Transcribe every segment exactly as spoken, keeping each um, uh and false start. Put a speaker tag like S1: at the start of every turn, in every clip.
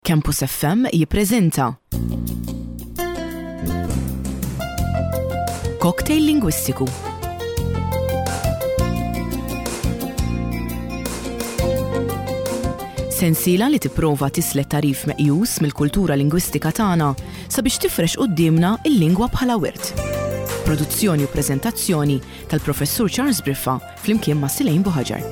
S1: Campus F M jippreżenta Cocktail Lingwistiku. Sensiela li tipprova tislet tarif meqjus mill-kultura lingwistika tagħna sabiex tifrex qudiemna il-lingwa bħala wirt. Produzzjoni u preżentazzjoni tal-Professur Charles Briffa flimkien ma' Silejn Buħaġar.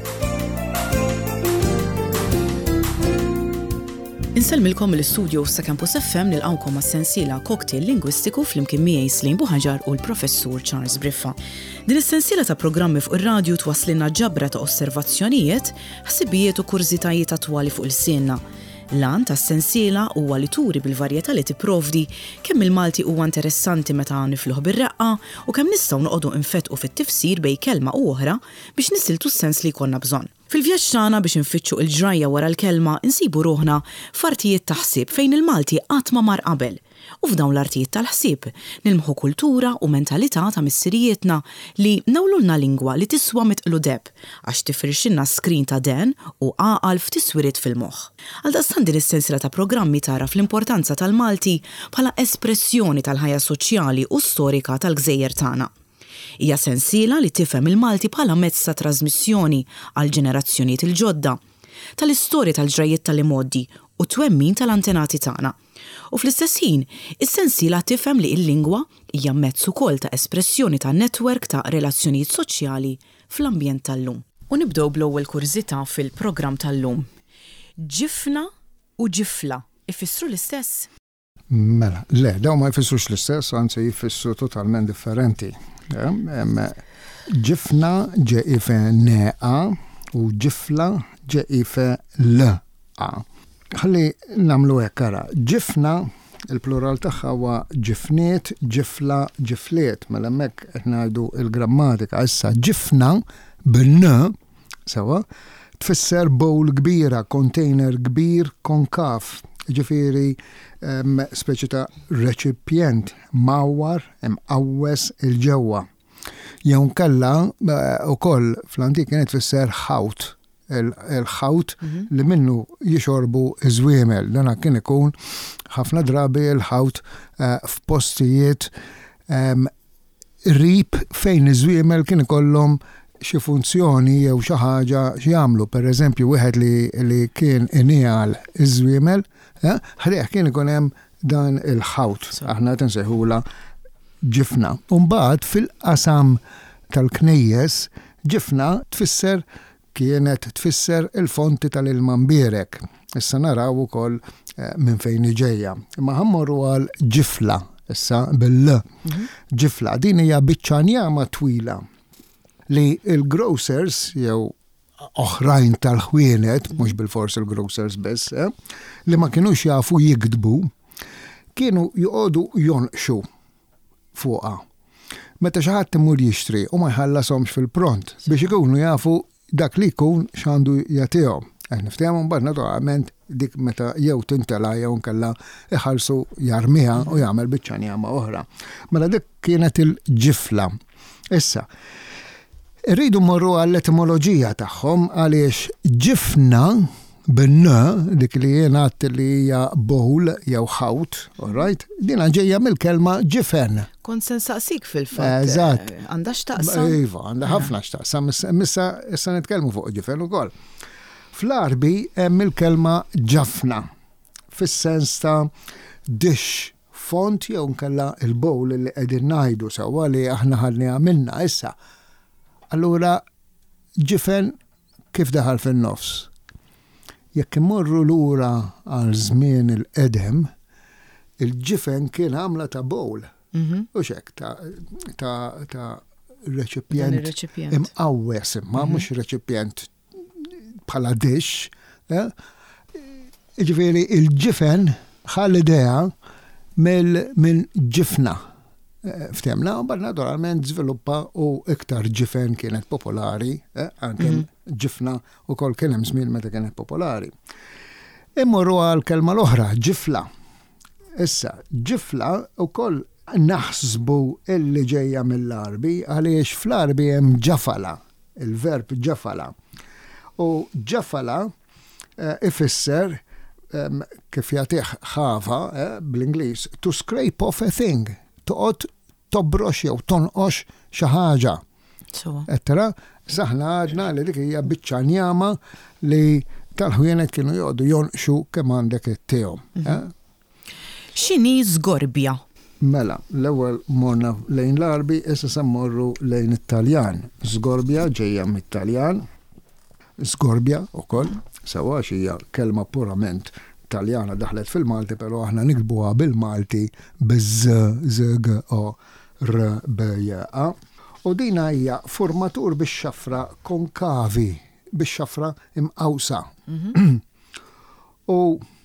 S1: Inselmilkom l-istudju sa Campus F M nilqawkom ma' sensiela Cocktail Lingwistiku flimkien miegħi Silejn Buħaġar u l-Professur Charles Briffa. Din is-sensiela ta' programmi fuq ir-radju twasslilna ġabra ta' osservazzjonijiet, ħsibijiet u kurżitajiet attwali fuq il-sienna. L-għan ta' sensiela huwa li turi bil-varjetà li tipprovdi kemm il-Malti huwa interessanti meta nifluh bir-reqqa u kemm nistgħu noqogħdu nfettqu fit-tifsir bejn kelma u oħra biex nisiltu s-sens li jkollna bżonn. Fil-vjaġġ tagħna biex infittxu l-ġrajja wara l-kelma insibu ruħna f'artijiet ta' ħsieb fejn il-Malti qatt ma mar qabel. U f'dawn l-artijiet tal-ħsieb nilmħu kultura u mentalità ta' missirijietna li nawlulna lingwa li tiswa mitqlu deb għax tifrixxilna skrin ta' den u għaqal f'tiswiriet fil-moħħ. Għaldaqstant din is-sensiela ta' programmi tara fl-importanza tal-Malti bħala espressjoni tal-ħajja soċjali u storika tal-gżejjer tagħna. Hija sensiela li tifhem il-Malti bħala mezz ta' trasmissjoni għal ġenerazzjonijiet il-ġodda tal-istorja tal-ġrajiet tal-imoddi u twemmin tal-antenati tagħna. U fl-istess ħin, is-sensiela tifhem li l-lingwa hija mezz ukoll ta' espressjoni ta' netwerk ta' relazzjonijiet soċjali fl-ambjent tal-lum. U nibdew bl-ewwel kurżità fil-programm tal-lum. Ġifna u ġifla ifissru l-istess?
S2: Mela, le, daw ma jfissrux l-istess, anzi jfissru totalment differenti. Ġifna ġeqife neqa u ġifla ġeqife l-a. Ħalli namlu hekk ara. Ġifna, il-plural tagħha huwa ġifniet, ġifla, ġifliet. Mela hemmhekk qed ngħidu l-grammatika issa ġifna bin-n sewa tfisser bowl kbira, container kbir konkav. Ġifieri speċi ta' reċipjent mawwar imqawwes il-ġewwa. Jew nkella ukoll fl-antik kienet tfisser ħawt. il-ħawt li minnu jixorbu iżwiemel. Dana kien ikun ħafna drabi il-ħawt f'postijiet rib fejn iżwiemel kien ikollhom xi funzjoni jew xi ħaġa x'jagħmlu. Pereżempju wieħed li li kien injal iżwiemel, ħrieq kien ikun hemm dan il-ħawt. Aħna tinsejħula ġifna. U mbagħad fil-qasam tal-knejjes ġifna tfisser kienet tfisser il-fonti tal-ilma mbierek. Issa naraw ukoll minn fejn ġejja. Imma ħammorru għal ġifla, issa bil-l. Ġifla, din hija biċċanjama twila li il-grocers jew oħrajn tal-ħwienet, mhux bil-fors il-grocers biss, eh, li ma kinux jafu jikdbu, kienu joqogħdu jonqxu fuqha. Meta xi ħadd imur jixtri u ma jħallashomx fil-pront biex ikunu jafu dak li jkun x'għandu jagħtihom. Qed niftehom mbagħad naturalment dik meta jew tintela jew nkella iħallsu jarmiha u jagħmel biċċanjama oħra. Mela dik kienet il-ġifla. Issa, irridu mmorru għall-etimoloġija tagħhom għaliex ġifna bin-n dik li jingħad li hija bowl jew ħawt, all right? Dina ġejja mill-kelma ġifen.
S1: Kont se nsaqsik fil-fatt.
S2: Eżatt.
S1: Għandha x'taqsam?
S2: Iva, għandha ħafna x'taqsam. Issa issa nitkellmu fuq ġifen ukoll. Fl-Arbi hemm il-kelma ġafna fis-sens ta' dish, font jew nkella il-bowl li qegħdin ngħidu sewwa li aħna ħadniha minnha issa. Allura ġifen kif daħal fin-nofs. Jekk immorru lura għal żmien il-qedem, il-ġifen kien għamla ta' bowl. U xek ta' ta' ta' reċipjent imqawwes imma mhux reċipjent bħala dish. Ġifieri il-ġifen ħall idea minn ġifna. Ftemna, u bad naturalment żviluppa u iktar ġifen kienet popolari, anke ġifna u kol kien hemm żmien meta kienet popolari. Immorru għal kelma l-oħra, ġifla. Issa, ġifla ukoll naħsbu illi ġejja mill-Arbi għaliex fl-Arbi hemm ġafala, il-verb ġafala. U ġafala ifisser um, kif jagħtih ħafa eh, bl-Ingliż, to scrape off a thing, toqgħod tobrox jew tonqox xi ħaġa. Ettera, saħna għadna li dik hija biċċa njama li tal-ħwienet kienu joqgħdu jonqxu kemm għandek it-tihom.
S1: X'inhi żgorbja?
S2: Mela, l-ewwel morna lejn l-Arbi, issa se mmorru lejn it-Taljan. Żgorbja ġejja mit-Taljan, żgorbja wkoll, sewwa hija kelma purament Taljana daħlet fil-Malti, però aħna nikbuha bil-Malti biż żg o r b j a. U din hija formatur bix-xafra konkavi, bix-xafra imqawsa. U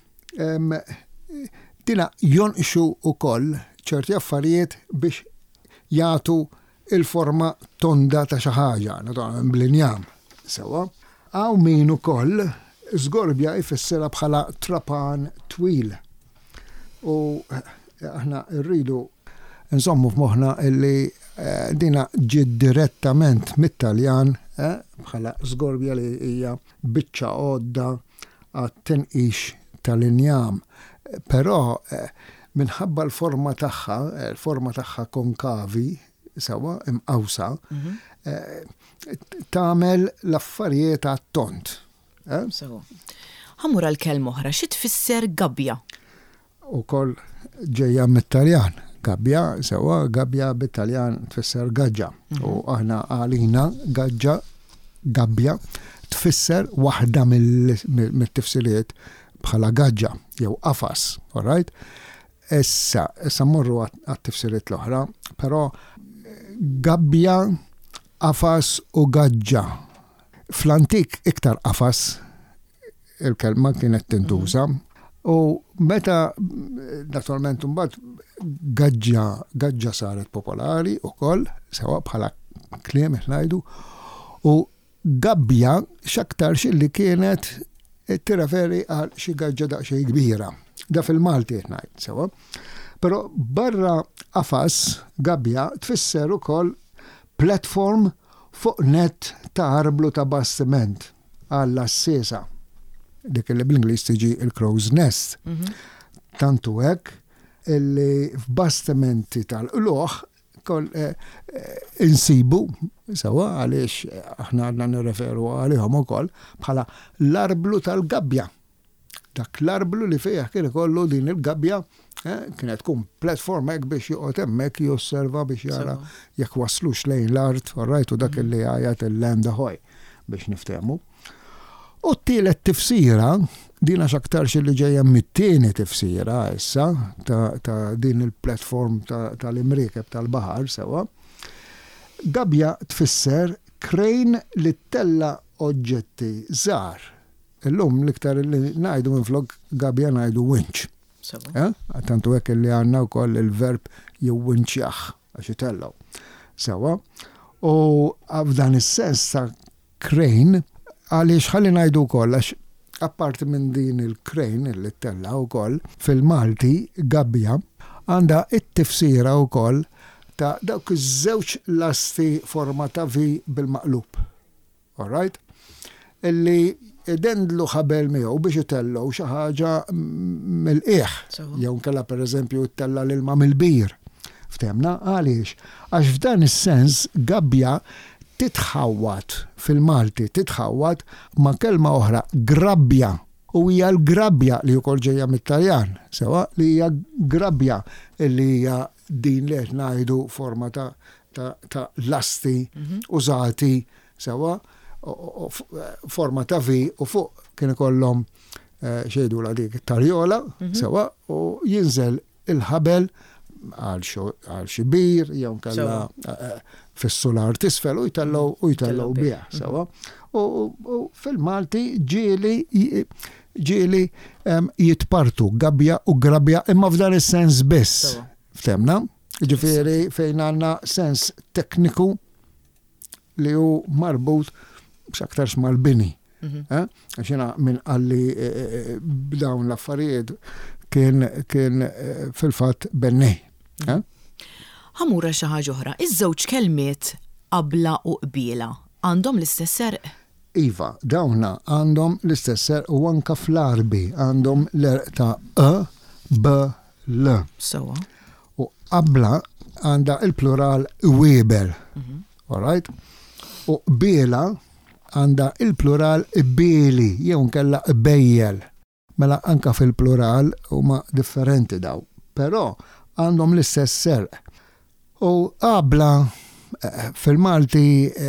S2: dina jonqxu wkoll ċerti affarijiet biex jagħtu il-forma tonda ta' xi ħaġa, naturalment bl-injam. Sewwa. Hawn min ukoll żgorbja jfissirha bħala trapan twil. U aħna rridu insommu f'moħħna illi dina ġiet direttament mit-Taljan bħala żgorbja li hija biċċa għodda għat-tenqix tal-injam. Però minħabba l-forma tagħha, l-forma tagħha konkavi, sewwa imqawsa, tagħmel l-affarijiet għat-tont.
S1: Ħammur għal-kelma oħra, xi tfisser gabbja?
S2: Ukoll ġejja mit-Taljan. Gabbja, sewwa gabbja bit-Taljan tfisser gaġġa. U aħna għalina gaġġa, gabbja tfisser waħda mill-tifsiriet bħala gaġġa jew qafas, all right? Issa, issa mmorru għat-tifsiriet l-oħra, però gabbja, qafas u gaġġa. Fl-antik iktar qafas il-kelma kienet tintuża u meta naturalment imbagħad gaġġa gaġġa saret popolari wkoll sewa bħala kliem ngħidu u gabbja x'aktar xilli kienet tirreferi għal xi gaġġa daqsxejn kbira. Da fil-Malti qed ngħid sewa. Però barra qafas gabbja tfisser ukoll platform fuq net ta' arblu ta' bastiment għall-assesa. Dik li bl-Ingliż tiġi il-crow's nest. Tantu hekk illi f'bastimenti tal-qluħ kol insibu sewa għaliex aħna għandna nirreferu għalihom ukoll bħala l-arblu tal-gabbja. Dak l-arblu li fejn kien ikollu din il-gabbja kienet tkun platform hekk biex joqgħod hemmhekk josserva biex jara jekk waslux lejn l-art, orrajtu dak illi għajat il-land ahoy biex niftehmu. U t-tielet tifsira, dina x'aktarx li ġejja mit-tieni tifsira issa ta' din il-platform tal-imriekeb tal-baħar sewa. Gabbja tfisser krejn li tella oġġetti żgħar. Illum l-iktar li ngħidu minflok gabbja ngħidu winch. Tantu hekk li għandna wkoll il-verb jewwinċjah għax itellaw. Sewa. U f'dan is-sens ta' krejn għaliex ħalli ngħidu wkoll għax apparti minn din il-krejn li tella wkoll fil-Malti gabbja għandha it-tifsira wkoll ta' dawk iż-żewġ lasti forma ta' V bil-maqlub. All right? Illi idendlu ħabel miegħu biex itellaw xi ħaġa mill-qiegħ. Jew nkella pereżempju tella l-ilma mill-bir. Ftemna għaliex għax f'dan is-sens gabbja titħawwat fil-Malti, titħawwat ma' kelma oħra grabbja. U hija l-grabbja li wkoll ġejja mit-Taljan, sewa li hija grabbja li hija din li qed ngħidu forma ta' ta' lasti użati sewa forma ta' V u fuq kien ikollhom xejdu la dik tarjola sewa u jinżel il-ħabel għal xi bir jew kellha fis-solar tisfel u jtellaw u jtellaw biha sewa. U fil-Malti ġieli ġieli jitpartu gabbja u grabbja imma f'dan is-sens biss. Ftemna? Ġifieri fejn għandna sens tekniku li hu marbut b'aktarx mal-bini. Għaxina minn qalli b'dawn l-affarijiet kien kien fil-fatt bennej.
S1: Ħamura xi ħaġa oħra, iż-żewġ kelmiet qabla u qbiela għandhom l-istess serq?
S2: iva, dawna għandhom l-istess ser u anka fl-arbi għandhom l-er ta' e, b, l.
S1: Sewa.
S2: U qabla għanda il-plural weber. All right? U bela għanda il-plural beli, jew nkella bejjel. Mela anka fil-plural huma differenti daw. Però għandhom l-istess ser. U qabla fil-Malti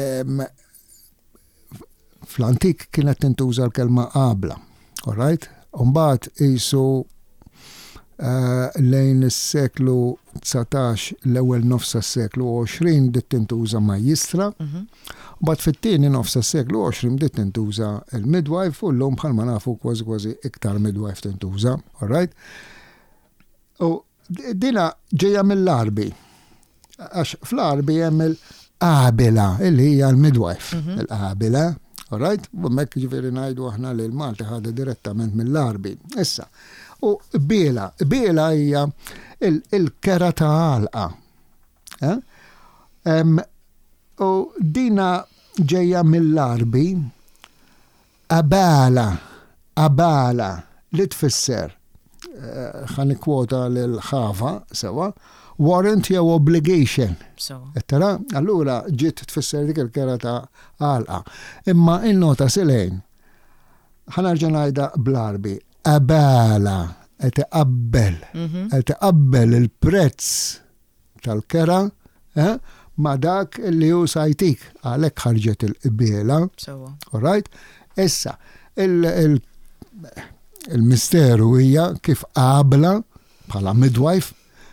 S2: fl-antik kienet tintuża l-kelma qabla. All right? Umbagħad isu Uh, lejn is-seklu tsatax l-ewwel nofsa s-seklu għoxrin dit tintuża majjistra.
S1: Mhm.
S2: Bad fit-tieni nofsa s-seklu għoxrin dit tintuża il-midwife u llum bħalma nafu kważi kważi iktar midwife tintuża, all right? U dina ġejja mill-arbi. Għax fl-arbi hemm il-qabila illi hija l-midwife, il-qabila, all right? U hemmhekk ġifieri ngħidu aħna li l-Malti ħada direttament mill-arbi. Issa, u bela, bela hija il-kera ta' għalqa. U dina ġejja mill-arbi abala, abala, li tfisser, ħani kwota l-ħafa, sewa, warrant jew obligation. Ettara, allura ġiet tfisser dik il-kera ta' għalqa. Imma il-nota silejn, ħanarġa ngħidha bl-arbi, abala, et qabbel, et qabbel il-prezz tal-kera eh, ma dak li hu sajtik għalhekk ħarġet il-qbiela. All right? Issa, il-misteru hija kif qabla bħala midwife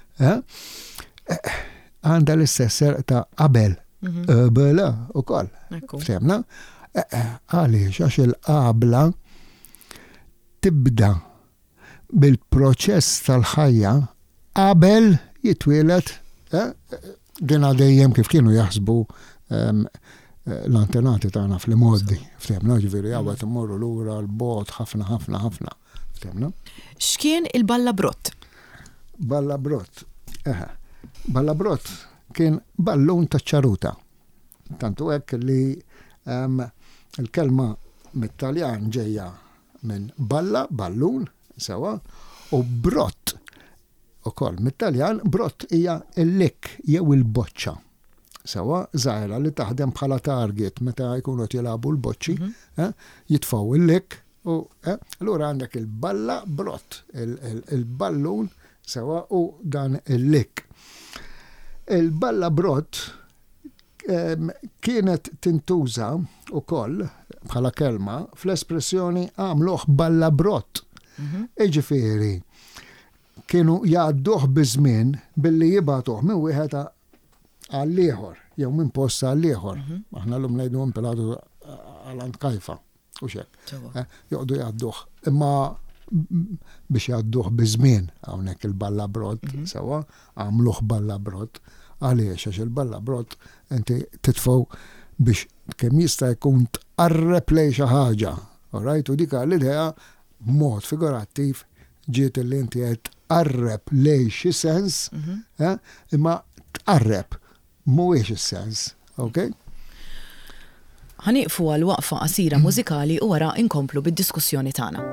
S2: għandha l-istess ta' qabel, qbela ukoll. Ftemna? Għaliex għax il-qabla tibda bil-proċess tal-ħajja qabel jitwielet dina dejjem kif kienu jaħsbu l-antenati tagħna fl-modi. Ftemna ġifieri għawet immorru lura l-bot ħafna ħafna ħafna. Ftemna?
S1: X'kien il-Balla Brott?
S2: Balla Brott. Eħe. Balla Brott kien ballun ta' ċaruta. Tantu hekk li il-kelma mit-Taljan ġejja minn balla, ballun, sewa, u brott. Ukoll mit-Taljan, brott hija l-lik jew il-boċċa. Sewa, żgħira li taħdem bħala target meta jkunu jilagħbu l-boċċi, jitfgħu il-lik u allura għandek il-balla brott, il-ballun, sewa, u dan il-lik. Il-balla brott kienet tintuża ukoll bħala kelma fl-espressjoni għamluh balla brott. Iġifieri kienu jgħadduh biżmien billi jibgħatuh minn wieħed għall-ieħor jew minn post għall-ieħor. Aħna llum ngħidu impelatu għal kajfa u xek. Joqdu jgħadduh. Imma biex jgħadduh biżmien hawnhekk il-balla brott, sewa għamluh balla brott. Għaliex għax il-balla brott inti titfgħu biex kemm jista' jkun tqarreb lejn xi ħaġa. All right? U dik l-idea b'mod figurattiv ġiet li inti qed tqarreb lejn xi sens, imma tqarreb mhuwiex is-sens. Okay?
S1: Ħanieqfu għal waqfa qasira mużikali u wara inkomplu bid-diskussjoni tagħna.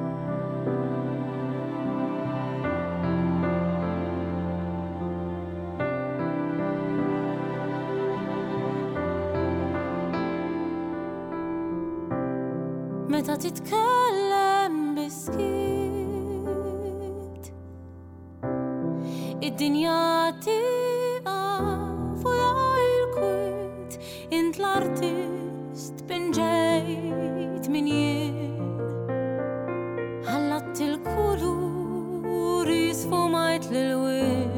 S3: Meta titkellem biskit id-dinja tiqaf u jgħid int l-artist binġejt min jien ħallat il-kuluri sfumajt lil-wien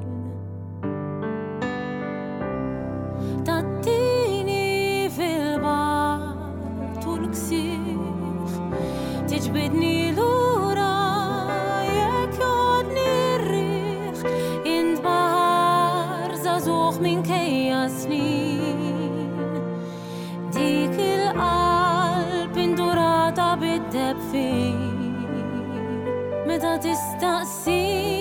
S3: tattini fil-bar tul ksir tiġbidni lura jekk jodni r-riħ intbaħar żagħżugħ minkejja snin dik il-qalb indurata bid-deb fin meta tistaqsini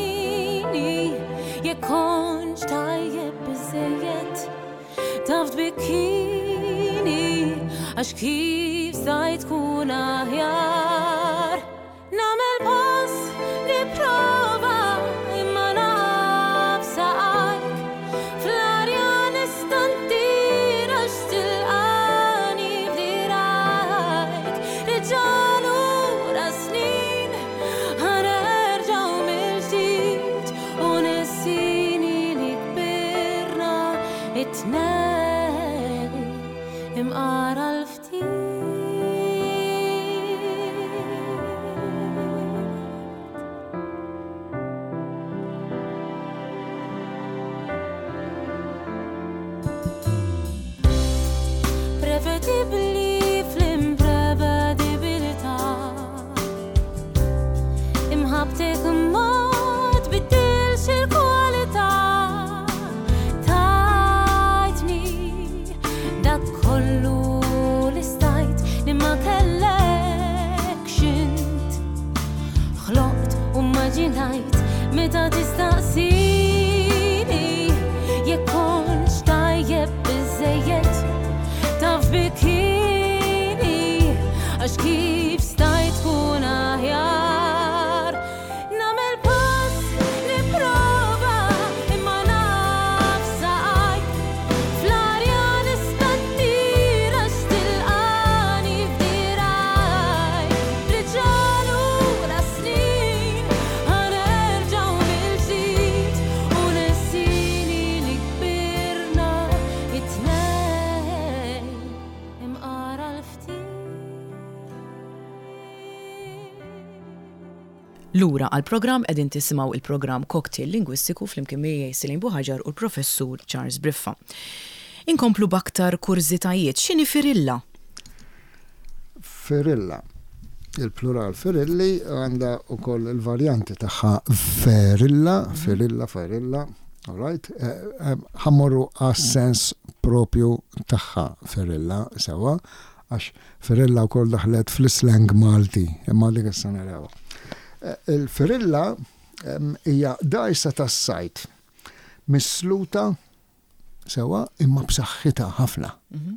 S3: jekk kontx tajjeb biżejjed taf tbikkini għax kif stajt tkun aħjar. Namel pass li prova imma naf saqajk fl-arja nistantira x'tilqani f'dirajk. Reġalu ra snin ħanerġaw mill-ġdid u nessini li kbirna it-tnejn imqara l-ftit. Prevedibbli fl-imprevedibilità imħabtek ma tbiddilx il-kwalità. Tajtni dak kollu li stajt li ma kellekx int. Ħloqt u immaġinajt meta tistaqsini jekk kontx tajjeb biżżejjed taf bikini għax kif stajt tkun aħjar. Namel pass li prova imma naf saqajk fl-arja nistantira x'tilqani f'dirajk. Reġalu ra snin ħanerġaw mill-ġdid u nessini li kbirna it-tnejn imqara l-ftit.
S1: Lura għal-programm qegħdin tisimgħu il-programm Cocktail Lingwistiku flimkien miegħi Silin Buħaġar u l-Professur Charles Briffa. Inkomplu b'aktar kurzitajiet, x'inhi firilla?
S2: Ferilla. Il-plural ferilli għandha wkoll il-varjanti tagħha ferilla, ferilla, ferilla, all right? Ħammorru għas-sens propju tagħha ferilla sewa, għax ferilla wkoll daħlet fl-slang Malti, imma dik issa narawha. Il-ferilla hija dajsa tas-sajt misluta sewa imma b'saħħitha ħafna.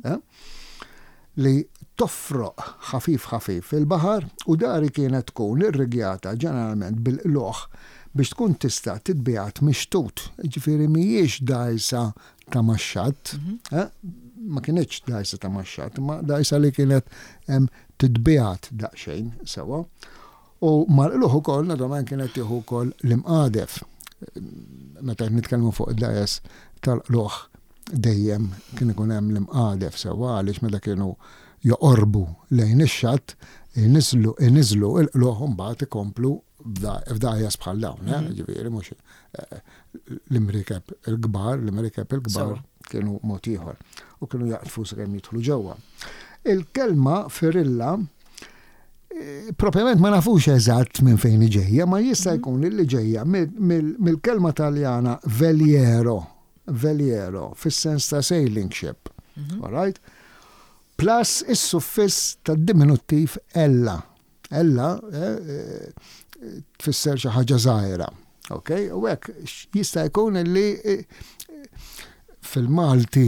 S2: Li toffroq ħafif ħafif fil-baħar u dari kienet tkun irrigjata ġeneralment bil-qloħ biex tkun tista' titbiegħat mixtut. Ġifieri mhijiex dajsa ta' maxxat, ma kienitx dajsa ta' maxxat, ma dajsa li kienet titbiegħat daqsxejn sewa. U mal-qluħ ukoll naturalment kienet tieħu wkoll l-imqadef. Meta nitkellmu fuq id-dajes tal-qluħ dejjem kien ikun hemm l-imqadef sewwa għaliex meta kienu joqorbu lejn ix-xatt iniżlu iniżlu l-qluħ u mbagħad ikomplu f'dajes bħal dawn, ġifieri mhux l-imrikeb il-kbar, l-imrikeb il-kbar kienu mod ieħor u kienu jaqtfu sakemm jidħlu ġewwa. Il-kelma ferilla propjament ma nafux eżatt minn fejn ġejja, ma jista' jkun li ġejja mill-kelma Taljana veliero, veliero, fis-sens ta' sailing ship, all right? Plus is-suffiss tad-diminuttiv ella. Ella tfisser xi ħaġa żgħira, okay? U hekk jista' jkun li fil-Malti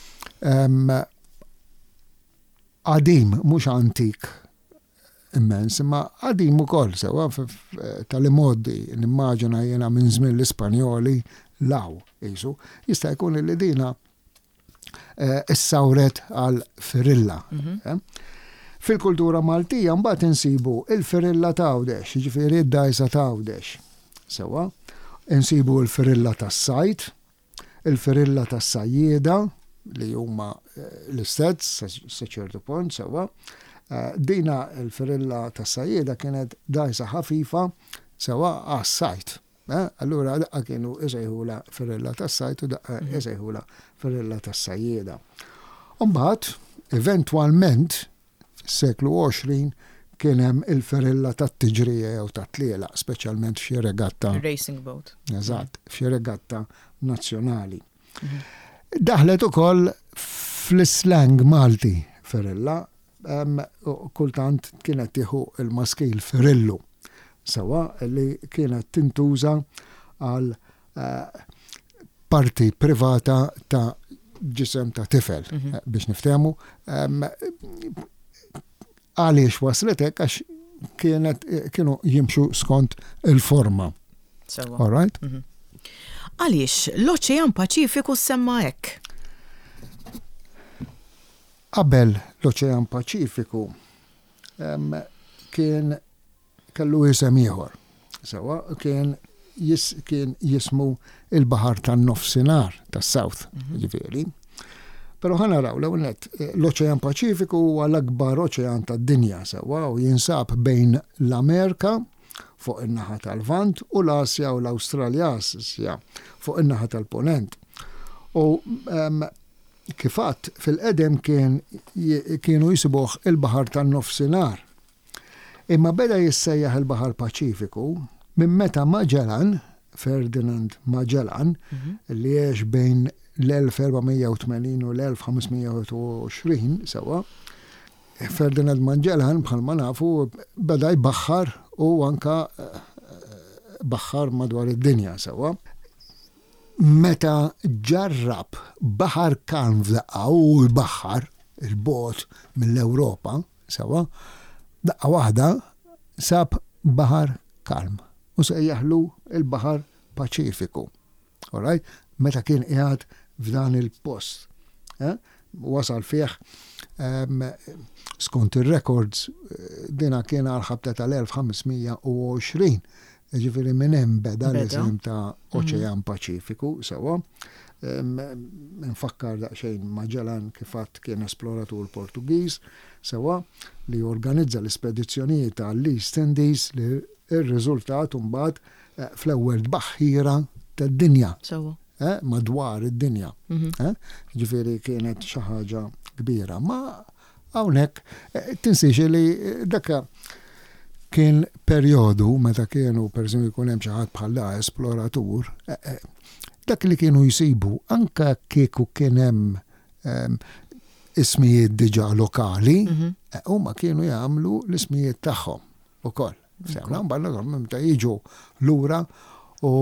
S2: qadim mhux antik immens, imma qadim ukoll sewa tal-modi nimmaġina jiena minn żmien l-Ispanjoli law qisu, jista' jkun li dina issawret għal firilla. Fil-kultura Maltija mbagħad insibu il-firilla tawdex, jiġifieri d-dajsa tawdex. Sewa, insibu l-firilla tas-sajt, il-firilla tas-sajjieda li huma l-istess sa ċertu punt sewa. Dina il-firilla tas-sajjieda kienet dajsa ħafifa sewa għas-sajt. Allura daqqa kienu iżejħula firilla tas-sajt u daqqa iżejħula firilla tas-sajjieda. Mbagħad, eventwalment, fis-seklu għoxrin kien hemm il-firilla tat-tiġrija jew tat-tliela, speċjalment f'xi regatta.
S1: Racing boat.
S2: Eżatt, f'xi regatta nazzjonali. Daħlet ukoll fl-slang Malti firilla, kultant kienet tieħu il-maskil firillu. Sewa li kienet tintuża għal parti privata ta' ġisem ta' tifel biex niftehmu. Għaliex wasletek għax kienet kienu jimxu skont il-forma. All right?
S1: Għaliex l-Oċean Paċifiku semma hekk?
S2: Qabel l-Oċean Paċifiku kien kellu isem ieħor. Sewa kien jis, kien jismu il-Baħar tan-Nofsinhar tas-South, ġifieri. Però ħa naraw l-ewwel l-Oċean Paċifiku huwa l-akbar oċean tad-dinja sewa u jinsab bejn l-Amerika fuq in-naħa tal-Lvant u l-Asja u l-Awstralja fuq in-naħa tal-Punent. U um, kifat fil-qedem kien kienu jisibuh il-Baħar tan-Nofsinhar. Imma beda jissejjaħ il-Baħar Paċifiku minn meta Magellan, Ferdinand Magellan, li jgħix bejn l-elf erba'mija u tmenin u l-elf ħamsmija u għoxrin sewa, Ferdinand Magellan bħalma nafu beda jbaħħar u anka baħħar madwar id-dinja sewa. Meta ġarrab baħar kalm f'daqqa u l-baħħar, il-bot mill-Ewropa, sewa, daqqa waħda sab baħar kalm u sejjaħlu il-Baħar Paċifiku. All right? Meta kien qiegħed f'dan il-post. Eh? Wasal fih um, skont ir-records dina kien għal-ħabta tal-elf ħamsmija u għoxrin. Ġifieri minn hemm beda l-isem ta' Oċean Paċifiku sewa. Nfakkar daqsxejn Magellan kifat kien esploratur Portugiż sewa li organizza l-ispedizzjonijiet tal-East Indies li r-riżultat mbagħad fl-ewwel baħħira tad-dinja.
S1: Sewa.
S2: Eh, madwar id-dinja. Eh? Ġifieri kienet xi ħaġa kbira. Ma hawnhekk tinsiex li dakka kien perjodu meta kienu pereżempju jkun hemm xi ħadd bħala esploratur, dak li kienu jsibu anka kieku kien hemm um, ismijiet diġà lokali, huma kienu jagħmlu l-ismijiet tagħhom ukoll. Semna mbagħad meta jiġu lura u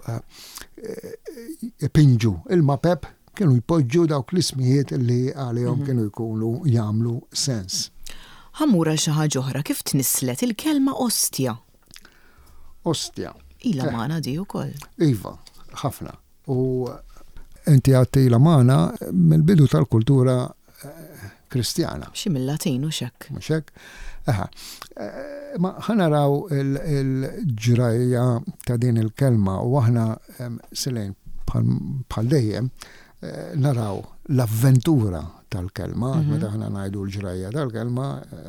S2: ipinġu il-mapep kienu jpoġġu dawk l-ismijiet li għalihom kienu jkunu jagħmlu sens.
S1: Ħammura xi ħaġa oħra kif tnislet il-kelma ostja.
S2: Ostja.
S1: Ila magħna di wkoll.
S2: Iva, ħafna. U inti għatti ila magħna mill-bidu tal-kultura kristjana.
S1: Xi mill-Latin u xek.
S2: Mhux hekk? Aha. Ma ħanaraw il-ġrajja ta' din il-kelma u aħna silejn bħal dejjem naraw l-avventura tal-kelma, meta ħana ngħidu l-ġrajja tal-kelma,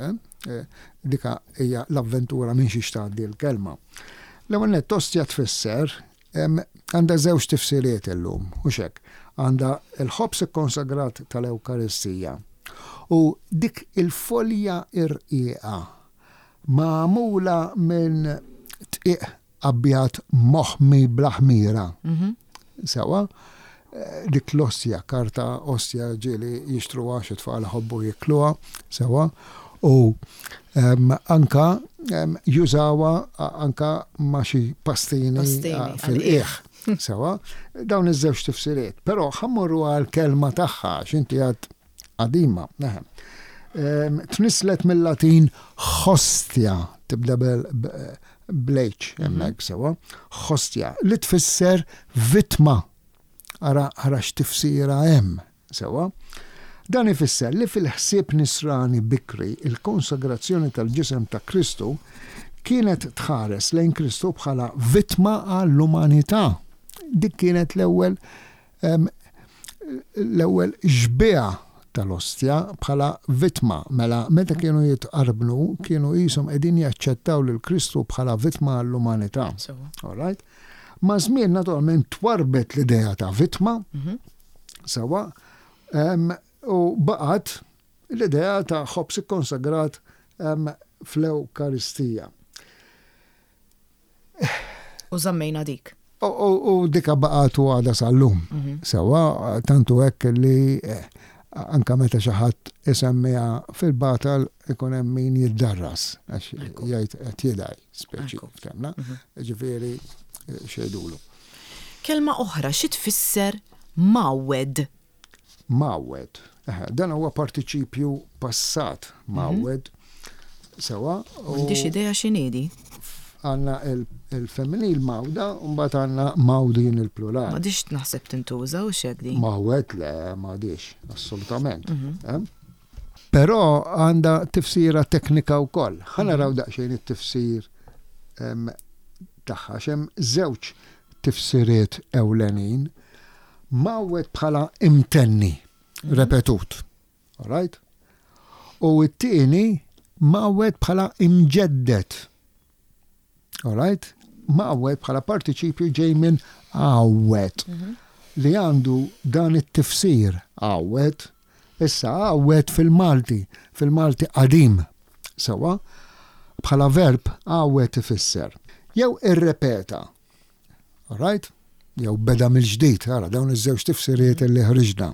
S2: dika hija l-avventura minn xi xtaddi l-kelma. L-ewwel nett ostja tfisser għandha żewġ tifsiriet illum, u xek. Għandha l-ħobs ikkonsagrat tal-Ewkaristija. U dik il-folja irqieqa magħmula minn tqiq abjad moħmi bl-aħmira. Sewa, dik l-ostja, karta ostja ġieli jixtruha xi tfal ħobbu jikluha, sewa, u um, anka um, jużawa anka ma' xi pastini fil-qiegħ. Sewa, dawn iż-żewġ tifsiriet. Però ħammurru għall-kelma tagħha x'inti għad qadima. Um, tnislet mill-Latin hostia, tibda bl-H hemmhekk sewa, hostia, li tfisser vittma. Ara ara x'tifsira hemm sewa. Dan ifisser li fil-ħsieb nisrani bikri il-konsagrazzjoni tal-ġisem ta' Kristu kienet tħares lejn Kristu bħala vittma għall-umanità. Dik kienet l-ewwel um, l-ewwel ġbija tal-ostja bħala vittma. Mela meta kienu jitqarbnu kienu qishom qegħdin jaċċettaw lil Kristu bħala vittma għall-umanità. All right? Ma' żmien naturalment twarbet l-idea ta' vittma, sewa, um, u baqgħet l-idea ta' ħobs ikkonsagrat um, fl-Ewkaristija.
S1: U żammejna dik.
S2: U, u, u dika baqgħet u għada sal-lum. Sewa, tantu hekk li eh, anka meta xi ħadd isemmiha fil-batal ikun hemm min jiddarras għax jgħid qed jidaj speċi ftemna. Ġifieri xejdulu.
S1: Kelma oħra xi tfisser mawwed?
S2: mawwed. Dan huwa partiċipju passat mawwed. Sewa.
S1: M'għandix idea x'inhi.
S2: Għandna il-femminil mawda u mbagħad għandna mawdin il-plural.
S1: M'għandix naħseb tintuża u x'hekk di.
S2: Mawwed le, m'għadix, assolutament. Però għandha tifsira teknika wkoll. Ħa naraw daqsxejn it-tifsir tagħha x'hemm żewġ tifsiriet ewlenin. Mawwed bħala imtenni, repetut. All right? U t-tieni mawwed bħala imġeddet. All right? Mawwed bħala partiċipju ġej minn għawwed. Li għandu dan it-tifsir għawwed, issa għawwed fil-Malti, fil-Malti qadim. Sewa, bħala verb għawwed ifisser. Jew irrepeta. All right? Jew beda mill-ġdid, ara dawn iż-żewġ tifsiriet li ħriġna.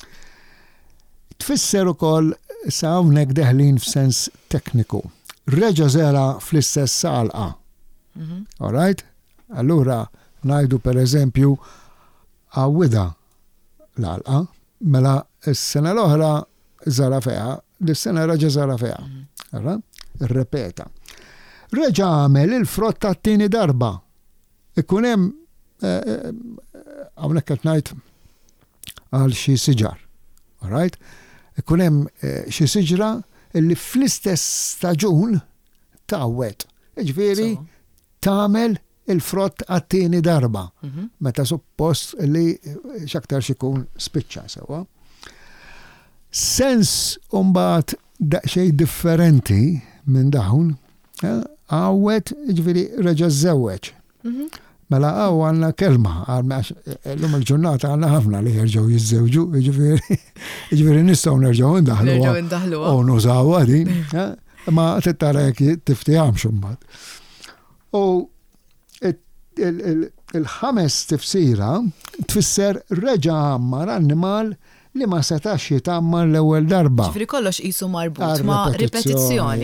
S2: Tfisser ukoll sa hawnhekk deħlin f'sens tekniku. Reġa' żera fl-istess salqa. All right? Allura ngħidu pereżempju għawwida l-alqa, mela s-sena l-oħra żara fiha, dis-sena reġa' żara fiha. Ara? Irrepeta. Reġa' għamel il-frott tat-tieni darba. Ikun hemm għawnek qed ngħid għal xi siġar. All right? Ikun hemm xi siġra illi fl-istess staġun tawwed. Jiġifieri tagħmel il-frott għat-tieni darba. Meta suppost li x'aktar xikun spiċċa sewwa. Sens mbagħad daqsxejn differenti minn dawn, għawwed jiġifieri reġa' żewweġ. Mela għaw għanna kelma, l-lum il-ġurnata għanna ħafna li jerġaw jizzewġu, ġifiri nistaw nerġaw indaħlu.
S1: Nerġaw indaħlu.
S2: U nużaw għadi, ma tittara jek tiftijam xumbat. U il-ħames tifsira tfisser reġa għammar animal li ma setax jitammar l-ewwel darba.
S1: Ġifri kollox qisu marbut ma' ripetizzjoni.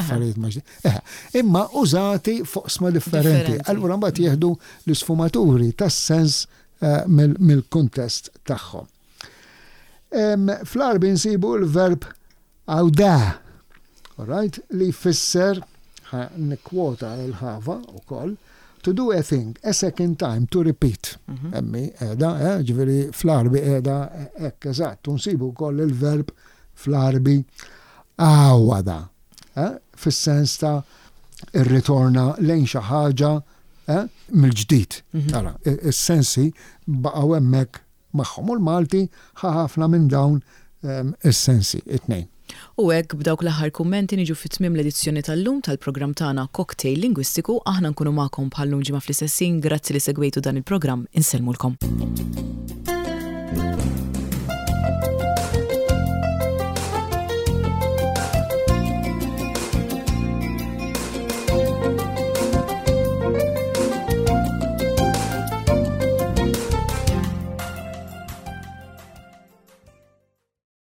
S2: Imma użati fuq sma differenti. Allura mbagħad jieħdu l-isfumaturi tas-sens mill-kuntest tagħhom. Fl-arbi nsibu l-verb awda. All right? Li jfisser nikkwota l-ħava ukoll. To do a thing a second time, to repeat. Emmi, edha, ġiviri fl-arbi edha ekk eżatt. Unsibu koll il-verb fl-arbi għawada. Fis-sens ta' ir-ritorna lejn xi ħaġa mill-ġdid. Tara, is-sensi baqgħu hemmhekk magħhom u l-Malti ħafna minn dawn is-sensi, it-tnejn.
S1: U hekk b'dawk l-aħħar kummenti niġu fit-tmiem l-edizzjoni tal-lum tal-programm tagħna Cocktail Lingwistiku, aħna nkunu magħkom bħallum ġimgħa fl-istessin, grazzi li segwejtu dan il-programm, insellmulkom.